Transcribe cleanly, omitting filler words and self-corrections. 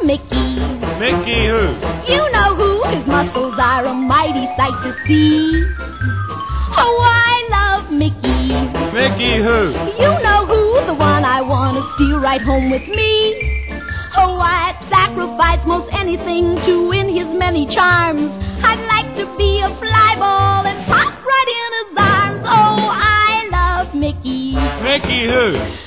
Mickey. Mickey who? You know who. His muscles are a mighty sight to see. Oh, I love Mickey. Mickey who? You know who. The one I want to steal right home with me. Oh, I'd sacrifice most anything to win his many charms. I'd like to be a fly ball and pop right in his arms. Oh, I love Mickey. Mickey who?